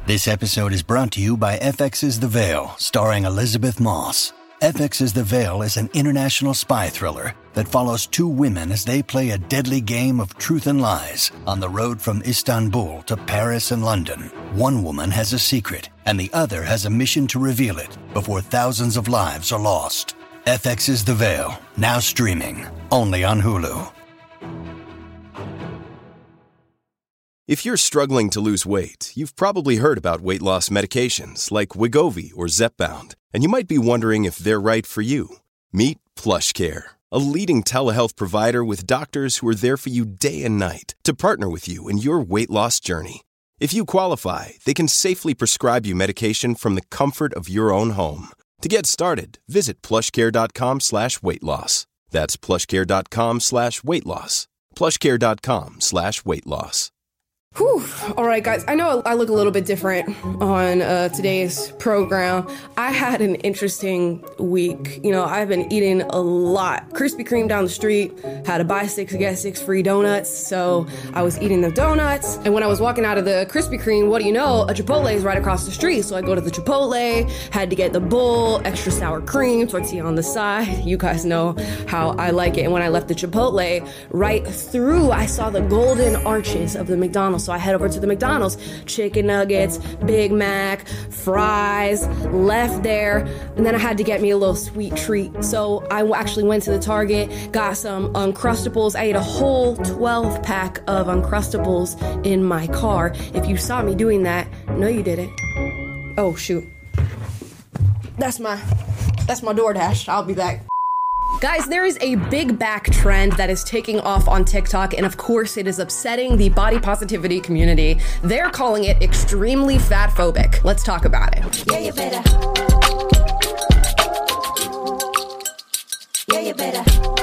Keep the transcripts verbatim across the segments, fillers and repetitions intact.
This episode is brought to you by F X's The Veil, starring Elizabeth Moss. F X's The Veil is an international spy thriller that follows two women as they play a deadly game of truth and lies on the road from Istanbul to Paris and London. One woman has a secret, and the other has a mission to reveal it before thousands of lives are lost. F X's The Veil, now streaming, only on Hulu. If you're struggling to lose weight, you've probably heard about weight loss medications like Wegovy or Zepbound, and you might be wondering if they're right for you. Meet PlushCare, a leading telehealth provider with doctors who are there for you day and night to partner with you in your weight loss journey. If you qualify, they can safely prescribe you medication from the comfort of your own home. To get started, visit plushcare.com slash weight loss. That's plushcare.com slash weight loss. plushcare.com slash weight loss. Whew. All right, guys, I know I look a little bit different on uh, today's program. I had an interesting week. You know, I've been eating a lot. Krispy Kreme down the street had a buy six, get six free donuts. So I was eating the donuts. And when I was walking out of the Krispy Kreme, what do you know? A Chipotle is right across the street. So I go to the Chipotle, had to get the bowl, extra sour cream, tortilla on the side. You guys know how I like it. And when I left the Chipotle, right through, I saw the golden arches of the McDonald's. So I head over to the McDonald's, chicken nuggets, Big Mac, fries, left there, and then I had to get me a little sweet treat. So I actually went to the Target, got some Uncrustables. I ate a whole twelve pack of Uncrustables in my car. If you saw me doing that, no you didn't. Oh shoot. That's my, that's my DoorDash. I'll be back. Guys, there is a big back trend that is taking off on TikTok, and of course it is upsetting the body positivity community. They're calling it extremely fat phobic. Let's talk about it. Yeah, you better. Yeah, you better.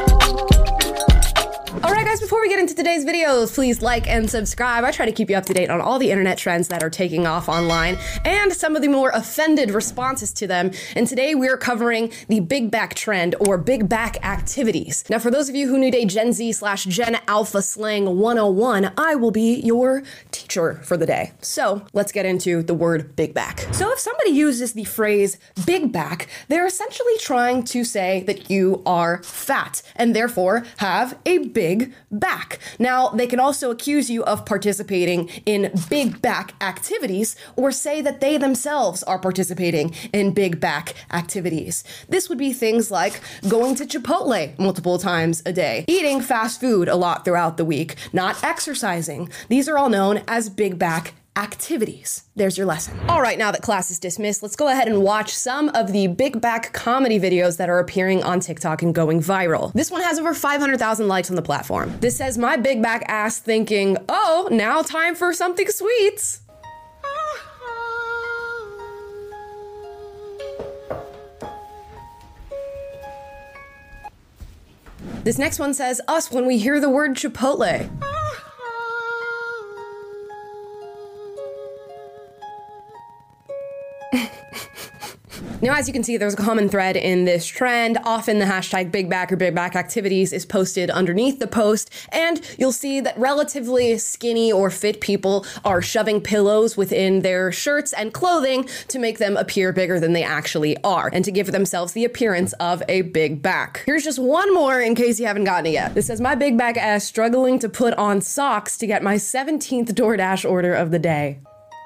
Alright guys, before we get into today's videos, please like and subscribe. I try to keep you up to date on all the internet trends that are taking off online and some of the more offended responses to them. And today we are covering the big back trend or big back activities. Now for those of you who need a Gen Z slash Gen Alpha slang one oh one, I will be your teacher for the day. So let's get into the word big back. So if somebody uses the phrase big back, they're essentially trying to say that you are fat and therefore have a big back. Now, they can also accuse you of participating in big back activities or say that they themselves are participating in big back activities. This would be things like going to Chipotle multiple times a day, eating fast food a lot throughout the week, not exercising. These are all known as big back activities. There's your lesson. All right, now that class is dismissed, let's go ahead and watch some of the big back comedy videos that are appearing on TikTok and going viral. This one has over five hundred thousand likes on the platform. This says, my big back ass thinking, oh, now time for something sweet. This next one says, us when we hear the word Chipotle. Now, as you can see, there's a common thread in this trend. Often the hashtag big back or big back activities is posted underneath the post, and you'll see that relatively skinny or fit people are shoving pillows within their shirts and clothing to make them appear bigger than they actually are and to give themselves the appearance of a big back. Here's just one more in case you haven't gotten it yet. This says, my big back ass struggling to put on socks to get my seventeenth DoorDash order of the day.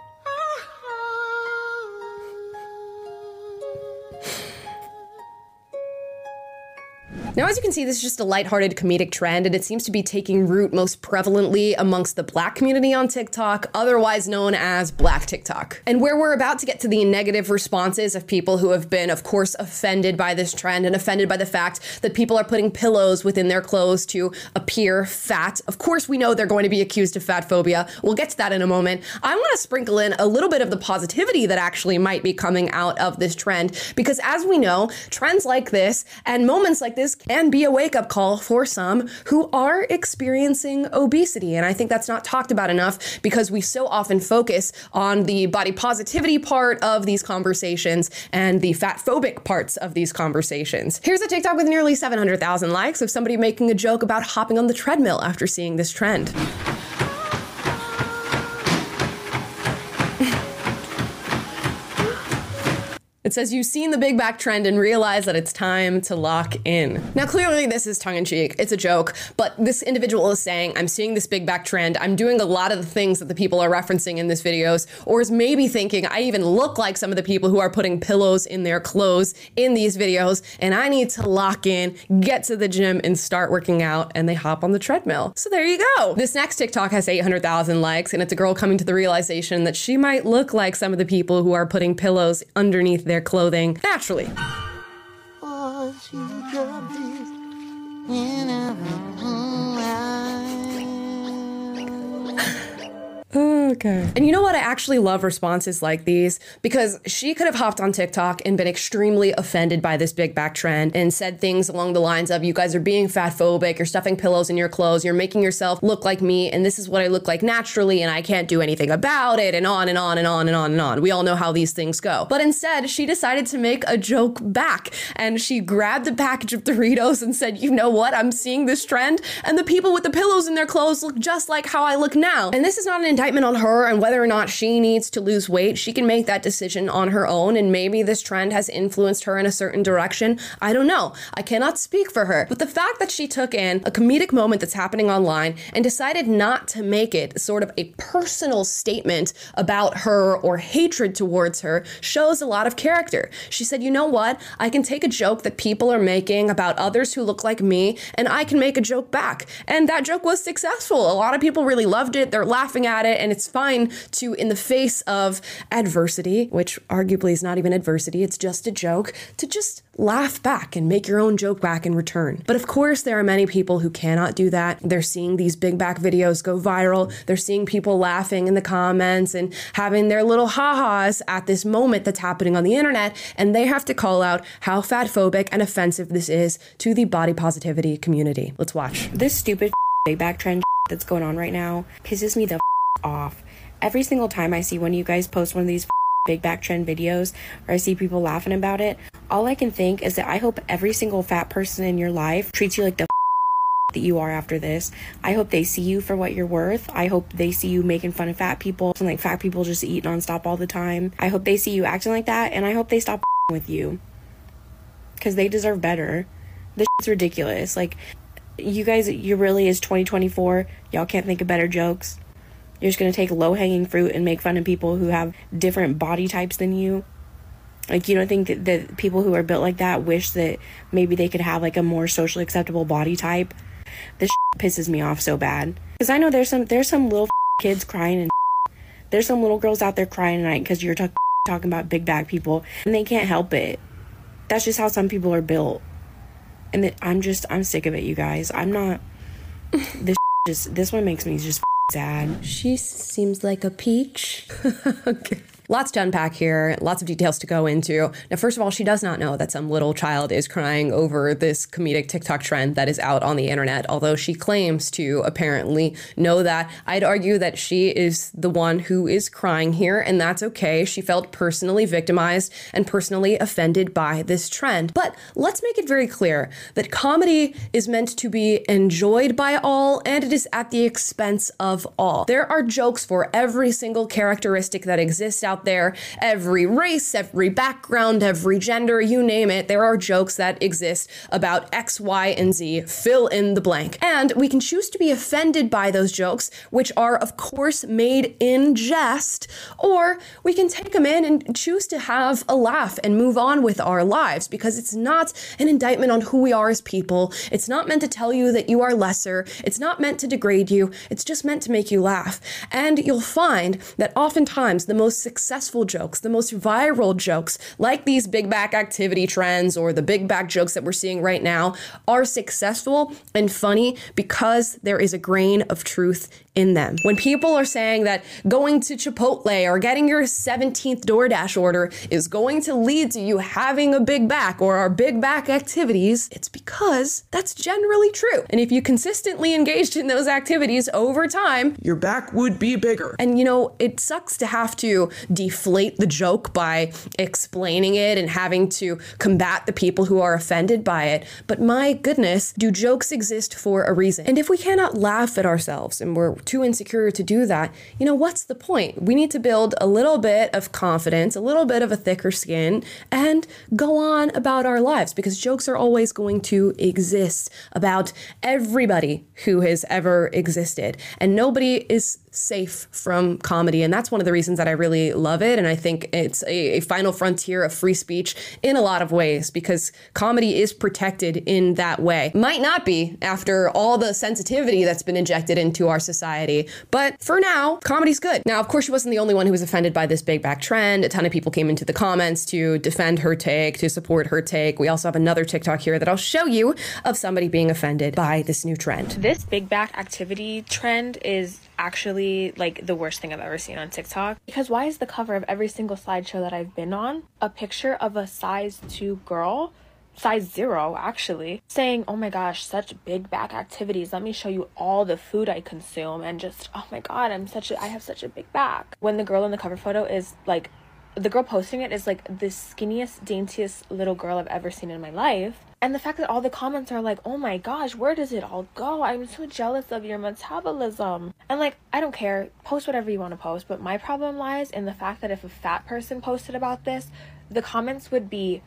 Now, as you can see, this is just a lighthearted comedic trend, and it seems to be taking root most prevalently amongst the Black community on TikTok, otherwise known as Black TikTok. And where we're about to get to the negative responses of people who have been, of course, offended by this trend and offended by the fact that people are putting pillows within their clothes to appear fat. Of course, we know they're going to be accused of fat phobia. We'll get to that in a moment. I want to sprinkle in a little bit of the positivity that actually might be coming out of this trend, because as we know, trends like this and moments like this can be a wake-up call for some who are experiencing obesity. And I think that's not talked about enough because we so often focus on the body positivity part of these conversations and the fat phobic parts of these conversations. Here's a TikTok with nearly seven hundred thousand likes of somebody making a joke about hopping on the treadmill after seeing this trend. It says you've seen the big back trend and realize that it's time to lock in. Now, clearly this is tongue-in-cheek. It's a joke, but this individual is saying, I'm seeing this big back trend. I'm doing a lot of the things that the people are referencing in this videos, or is maybe thinking I even look like some of the people who are putting pillows in their clothes in these videos, and I need to lock in, get to the gym, and start working out, and they hop on the treadmill. So there you go. This next TikTok has eight hundred thousand likes, and it's a girl coming to the realization that she might look like some of the people who are putting pillows underneath their clothing naturally. Okay. And you know what? I actually love responses like these because she could have hopped on TikTok and been extremely offended by this big back trend and said things along the lines of, you guys are being fat phobic, you're stuffing pillows in your clothes, you're making yourself look like me, and this is what I look like naturally, and I can't do anything about it, and on and on and on and on and on. We all know how these things go. But instead, she decided to make a joke back, and she grabbed a package of Doritos and said, you know what? I'm seeing this trend, and the people with the pillows in their clothes look just like how I look now. And this is not an indictment on her and whether or not she needs to lose weight. She can make that decision on her own, and maybe this trend has influenced her in a certain direction. I don't know. I cannot speak for her. But the fact that she took in a comedic moment that's happening online and decided not to make it sort of a personal statement about her or hatred towards her shows a lot of character. She said, you know what? I can take a joke that people are making about others who look like me, and I can make a joke back. And that joke was successful. A lot of people really loved it. They're laughing at it, and it's fine to, in the face of adversity, which arguably is not even adversity, it's just a joke, to just laugh back and make your own joke back in return. But of course, there are many people who cannot do that. They're seeing these big back videos go viral. They're seeing people laughing in the comments and having their little ha-has at this moment that's happening on the internet, and they have to call out how fat phobic and offensive this is to the body positivity community. Let's watch. This stupid big back trend that's going on right now pisses me the off. Every single time I see one of you guys post one of these big back trend videos, or I see people laughing about it, all I can think is that I hope every single fat person in your life treats you like the that you are after this. I hope they see you for what you're worth. I hope they see you making fun of fat people and like fat people just eat nonstop all the time. I hope they see you acting like that, and I hope they stop with you because they deserve better. This shit's ridiculous. Like, you guys, you really is twenty twenty-four. Y'all can't think of better jokes. You're just going to take low-hanging fruit and make fun of people who have different body types than you. Like, you don't think that, that people who are built like that wish that maybe they could have, like, a more socially acceptable body type? This shit pisses me off so bad. Because I know there's some there's some little kids crying and there's some little girls out there crying tonight because you're talk- talking about big back people, and they can't help it. That's just how some people are built. And th- I'm just, I'm sick of it, you guys. I'm not, this just, this one makes me just sad. She seems like a peach. Okay. Lots to unpack here, lots of details to go into. Now, first of all, she does not know that some little child is crying over this comedic TikTok trend that is out on the internet, although she claims to apparently know that. I'd argue that she is the one who is crying here, and that's okay. She felt personally victimized and personally offended by this trend. But let's make it very clear that comedy is meant to be enjoyed by all, and it is at the expense of all. There are jokes for every single characteristic that exists out there, every race, every background, every gender, you name it. There are jokes that exist about X, Y, and Z, fill in the blank. And we can choose to be offended by those jokes, which are of course made in jest, or we can take them in and choose to have a laugh and move on with our lives, because it's not an indictment on who we are as people. It's not meant to tell you that you are lesser. It's not meant to degrade you. It's just meant to make you laugh. And you'll find that oftentimes the most successful successful jokes, the most viral jokes, like these big back activity trends or the big back jokes that we're seeing right now, are successful and funny because there is a grain of truth in them. When people are saying that going to Chipotle or getting your seventeenth DoorDash order is going to lead to you having a big back or our big back activities, it's because that's generally true. And if you consistently engaged in those activities over time, your back would be bigger. And you know, it sucks to have to deflate the joke by explaining it and having to combat the people who are offended by it. But my goodness, do jokes exist for a reason? And if we cannot laugh at ourselves and we're too insecure to do that, you know, what's the point? We need to build a little bit of confidence, a little bit of a thicker skin, and go on about our lives, because jokes are always going to exist about everybody who has ever existed. And nobody is safe from comedy. And that's one of the reasons that I really love it. And I think it's a, a final frontier of free speech in a lot of ways, because comedy is protected in that way. Might not be after all the sensitivity that's been injected into our society, but for now, comedy's good. Now, of course, she wasn't the only one who was offended by this big back trend. A ton of people came into the comments to defend her take, to support her take. We also have another TikTok here that I'll show you of somebody being offended by this new trend. This big back activity trend is actually like the worst thing I've ever seen on TikTok. Because why is the cover of every single slideshow that I've been on a picture of a size two girl, size zero actually, saying, oh my gosh, such big back activities. Let me show you all the food I consume, and just, oh my God, I'm such a, I have such a big back. When the girl in the cover photo is like, the girl posting it is like the skinniest, daintiest little girl I've ever seen in my life. And the fact that all the comments are like, oh my gosh, where does it all go? I'm so jealous of your metabolism. And like, I don't care. Post whatever you want to post. But my problem lies in the fact that if a fat person posted about this, the comments would be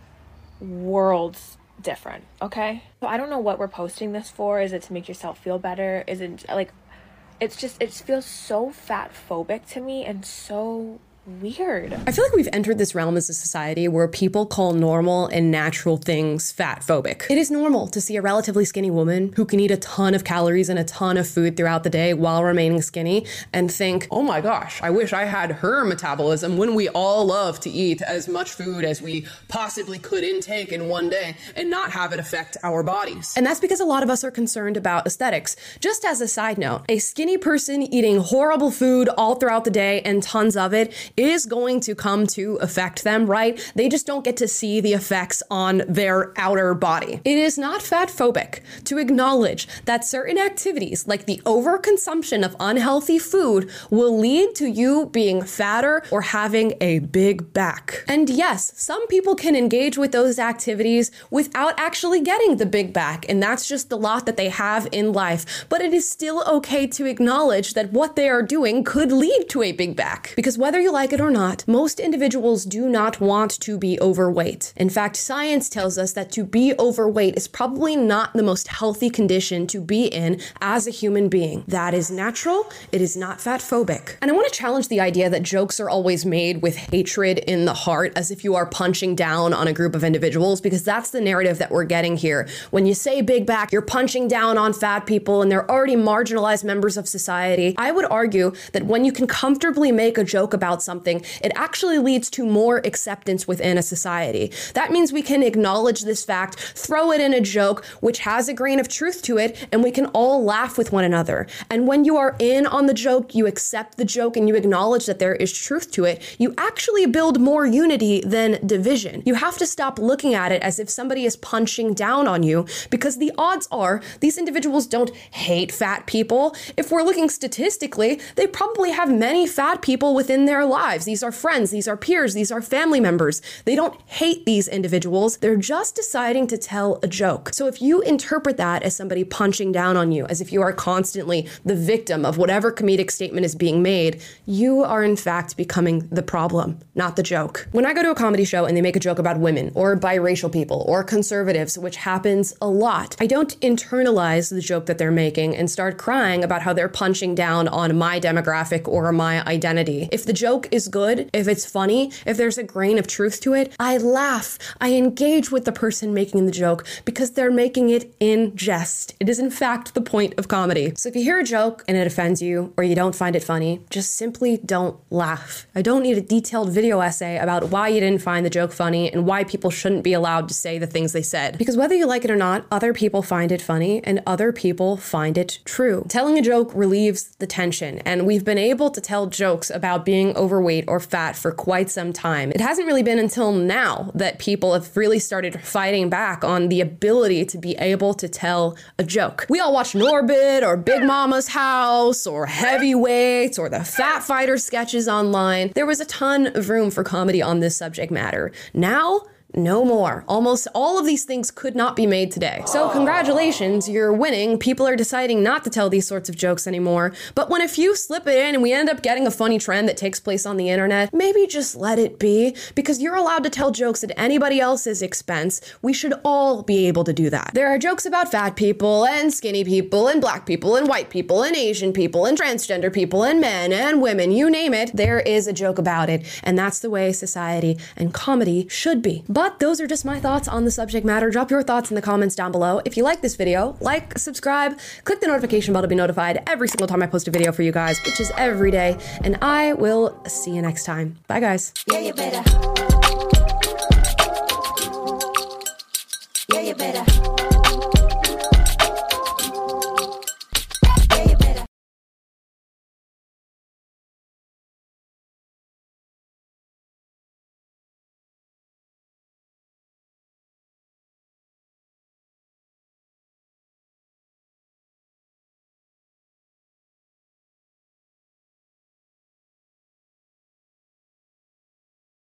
worlds different, okay? So I don't know what we're posting this for. Is it to make yourself feel better? Is it like, it's just, it feels so fat phobic to me and so weird. I feel like we've entered this realm as a society where people call normal and natural things fat phobic. It is normal to see a relatively skinny woman who can eat a ton of calories and a ton of food throughout the day while remaining skinny and think, oh my gosh, I wish I had her metabolism. Wouldn't we all love to eat as much food as we possibly could intake in one day and not have it affect our bodies? And that's because a lot of us are concerned about aesthetics. Just as a side note, a skinny person eating horrible food all throughout the day and tons of it is going to come to affect them, right? They just don't get to see the effects on their outer body. It is not fat phobic to acknowledge that certain activities, like the overconsumption of unhealthy food, will lead to you being fatter or having a big back. And yes, some people can engage with those activities without actually getting the big back, and that's just the lot that they have in life. But it is still okay to acknowledge that what they are doing could lead to a big back. Because whether you like it or not, most individuals do not want to be overweight. In fact, science tells us that to be overweight is probably not the most healthy condition to be in as a human being. That is natural. It is not fat phobic. And I want to challenge the idea that jokes are always made with hatred in the heart, as if you are punching down on a group of individuals, because that's the narrative that we're getting here. When you say big back, you're punching down on fat people and they're already marginalized members of society. I would argue that when you can comfortably make a joke about something, it actually leads to more acceptance within a society. That means we can acknowledge this fact, throw it in a joke which has a grain of truth to it, and we can all laugh with one another. And when you are in on the joke, you accept the joke and you acknowledge that there is truth to it, you actually build more unity than division. You have to stop looking at it as if somebody is punching down on you, because the odds are these individuals don't hate fat people. If we're looking statistically, they probably have many fat people within their lives. These are friends, these are peers, these are family members. They don't hate these individuals. They're just deciding to tell a joke. So if you interpret that as somebody punching down on you, as if you are constantly the victim of whatever comedic statement is being made, you are in fact becoming the problem, not the joke. When I go to a comedy show and they make a joke about women or biracial people or conservatives, which happens a lot, I don't internalize the joke that they're making and start crying about how they're punching down on my demographic or my identity. If the joke is good, if it's funny, if there's a grain of truth to it, I laugh. I engage with the person making the joke because they're making it in jest. It is in fact the point of comedy. So if you hear a joke and it offends you or you don't find it funny, just simply don't laugh. I don't need a detailed video essay about why you didn't find the joke funny and why people shouldn't be allowed to say the things they said. Because whether you like it or not, other people find it funny and other people find it true. Telling a joke relieves the tension, and we've been able to tell jokes about being overweight or fat for quite some time. It hasn't really been until now that people have really started fighting back on the ability to be able to tell a joke. We all watch Norbit or Big Mama's House or Heavyweights or the Fat Fighter sketches online. There was a ton of room for comedy on this subject matter. Now, no more. Almost all of these things could not be made today. So congratulations, you're winning. People are deciding not to tell these sorts of jokes anymore. But when a few slip it in and we end up getting a funny trend that takes place on the internet, maybe just let it be, because you're allowed to tell jokes at anybody else's expense. We should all be able to do that. There are jokes about fat people and skinny people and black people and white people and Asian people and transgender people and men and women, you name it. There is a joke about it, and that's the way society and comedy should be. But those are just my thoughts on the subject matter. Drop your thoughts in the comments down below. If you like this video, like, subscribe, click the notification bell to be notified every single time I post a video for you guys, which is every day, and I will see you next time. Bye, guys. Yeah, you better. Yeah, you better.